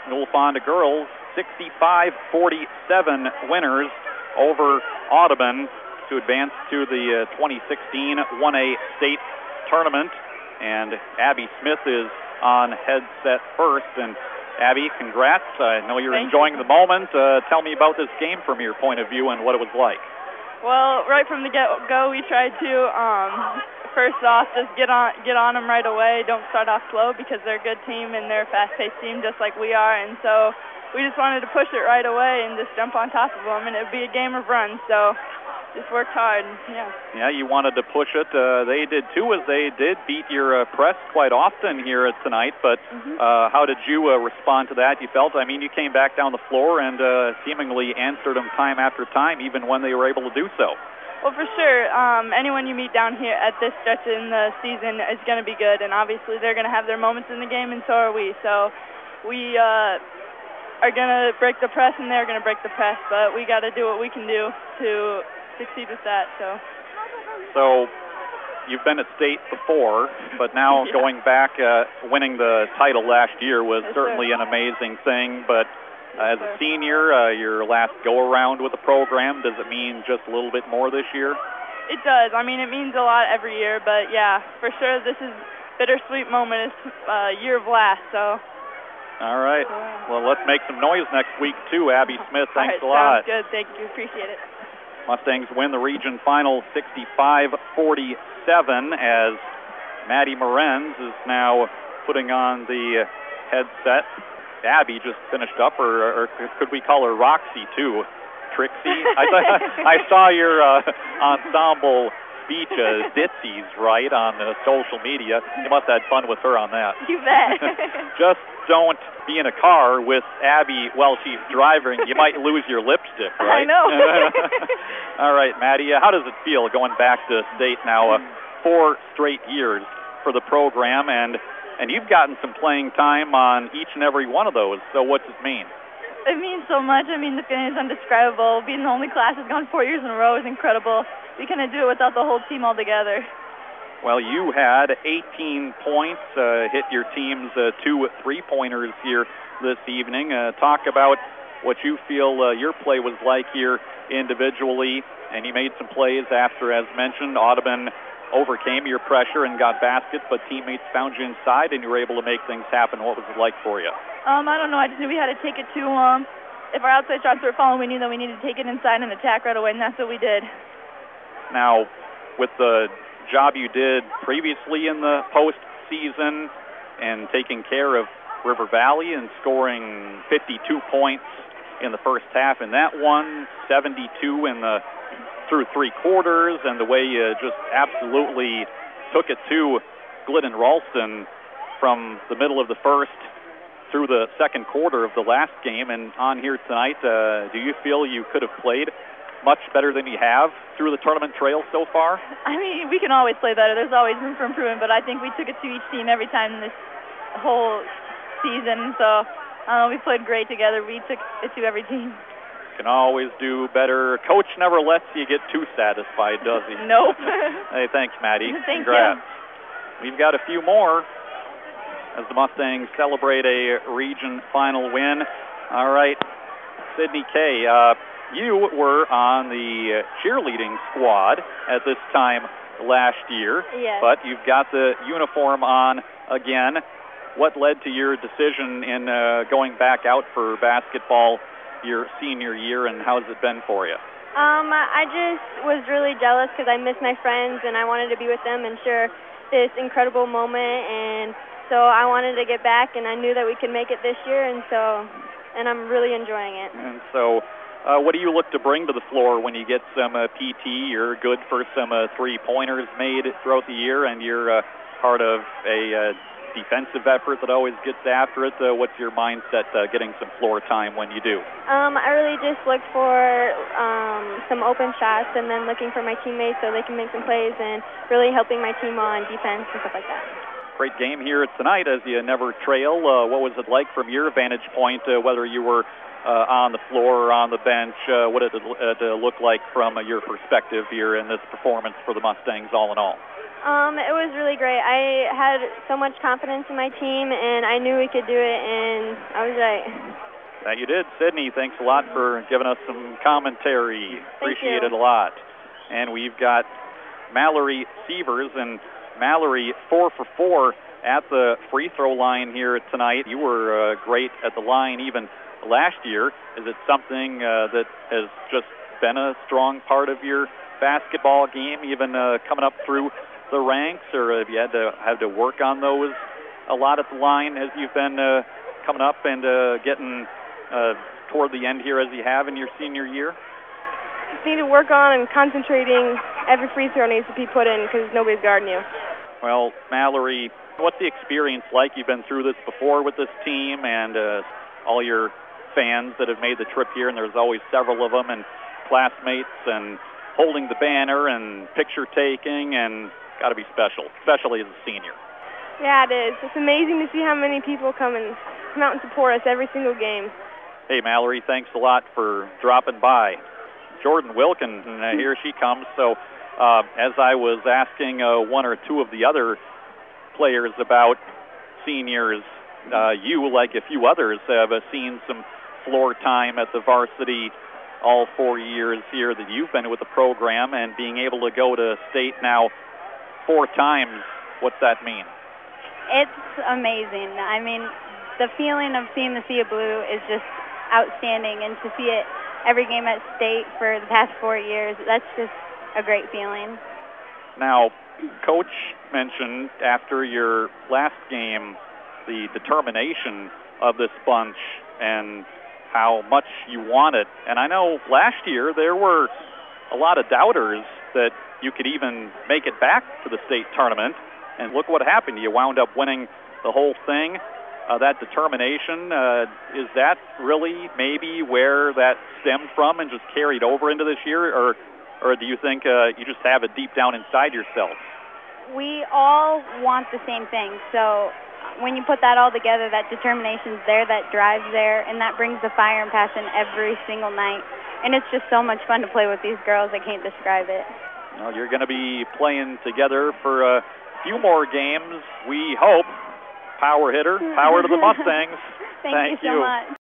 Newfonda girls 65-47 winners over Audubon to advance to the 2016 1A state tournament. And Abby Smith is on headset first. And Abby, congrats. I know you're enjoying the moment. Tell me about this game from your point of view and what it was like. Well, right from the get-go, we tried to, first off, just get on them right away. Don't start off slow because they're a good team and they're a fast-paced team just like we are. And so we just wanted to push it right away and just jump on top of them. And it would be a game of runs. So just worked hard, yeah. Yeah, you wanted to push it. They did too, as they did beat your press quite often here tonight. But how did you respond to that? You felt, I mean, you came back down the floor and seemingly answered them time after time, even when they were able to do so. Well, for sure. Anyone you meet down here at this stretch in the season is going to be good. And obviously they're going to have their moments in the game, and so are we. So we are going to break the press, and they're going to break the press. But we got to do what we can do to succeed with that. So you've been at state before, but now going back, winning the title last year was certainly an amazing thing. But as a senior, your last go-around with the program, does it mean just a little bit more this year? It does. I mean, it means a lot every year, but yeah, for sure this is bittersweet moment. It's year of last, so. All right. Well, let's make some noise next week, too. Abby Smith, thanks a lot. Sounds good. Thank you. Appreciate it. Mustangs win the region final 65-47 as Maddie Morenz is now putting on the headset. Abby just finished up, or could we call her Roxy, too? Trixie? I saw your ensemble speech, Ditzies, right, on social media. You must have had fun with her on that. You bet. Just don't be in a car with Abby while she's driving. You might lose your lipstick, right? I know. All right, Maddie, how does it feel going back to state now? 4 straight years for the program, and you've gotten some playing time on each and every one of those. So what's it mean? It means so much. I mean, the feeling is indescribable. Being the only class that's gone 4 years in a row is incredible. We couldn't do it without the whole team altogether. Well, you had 18 points, hit your team's 2 3-pointers here this evening. Talk about what you feel your play was like here individually, and you made some plays after, as mentioned, Audubon overcame your pressure and got baskets, but teammates found you inside and you were able to make things happen. What was it like for you? I don't know. I just knew we had to take it to if our outside shots were falling, we knew that we needed to take it inside and attack right away, and that's what we did. Now, with the job you did previously in the postseason and taking care of River Valley and scoring 52 points in the first half in that one, 72 in the through 3 quarters, and the way you just absolutely took it to Glidden Ralston from the middle of the first through the second quarter of the last game and on here tonight, do you feel you could have played much better than you have through the tournament trail so far? I mean, we can always play better. There's always room for improvement, but I think we took it to each team every time this whole season. So we played great together. We took it to every team. Can always do better. Coach never lets you get too satisfied, does he? Nope. Hey, thanks, Maddie. Thank Congrats. you. We've got a few more as the Mustangs celebrate a region final win. All right, Sydney Kay, you were on the cheerleading squad at this time last year, yes, but you've got the uniform on again. What led to your decision in going back out for basketball your senior year, and how's it been for you? I just was really jealous because I miss my friends and I wanted to be with them and share this incredible moment, and so I wanted to get back, and I knew that we could make it this year, and I'm really enjoying it. And so what do you look to bring to the floor when you get some PT? You're good for some 3-pointers made throughout the year, and you're part of a defensive effort that always gets after it. What's your mindset getting some floor time when you do? I really just look for some open shots and then looking for my teammates so they can make some plays and really helping my team on defense and stuff like that. Great game here tonight as you never trail. What was it like from your vantage point, whether you were on the floor or on the bench? What did it look like from your perspective here in this performance for the Mustangs all in all? It was really great. I had so much confidence in my team, and I knew we could do it, and I was right. That you did. Sydney, thanks a lot for giving us some commentary. Appreciate it a lot. And we've got Mallory Sievers, and Mallory 4 for 4 at the free throw line here tonight. You were great at the line even last year. Is it something that has just been a strong part of your basketball game, even coming up through the ranks, or have you had to work on those a lot at the line as you've been coming up and getting toward the end here as you have in your senior year? Just need to work on and concentrating. Every free throw needs to be put in because nobody's guarding you. Well, Mallory, what's the experience like? You've been through this before with this team, and all your fans that have made the trip here, and there's always several of them, and classmates, and holding the banner and picture taking, and got to be special, especially as a senior. Yeah, it is. It's amazing to see how many people come out and support us every single game. Hey, Mallory, thanks a lot for dropping by. Jordan Wilkin, here she comes. So as I was asking one or two of the other players about seniors, you, like a few others, have seen some floor time at the varsity all 4 years here that you've been with the program, and being able to go to state now 4 times, what's that mean? It's amazing. I mean, the feeling of seeing the Sea of Blue is just outstanding, and to see it every game at state for the past 4 years, that's just a great feeling. Now, Coach mentioned after your last game the determination of this bunch and how much you want it. And I know last year there were a lot of doubters that you could even make it back to the state tournament. And look what happened. You wound up winning the whole thing. That determination, is that really maybe where that stemmed from and just carried over into this year? Or do you think you just have it deep down inside yourself? We all want the same thing. So when you put that all together, that determination's there, that drive's there, and that brings the fire and passion every single night. And it's just so much fun to play with these girls. I can't describe it. Well, you're going to be playing together for a few more games, we hope. Power hitter, power to the Mustangs. Thank you so much.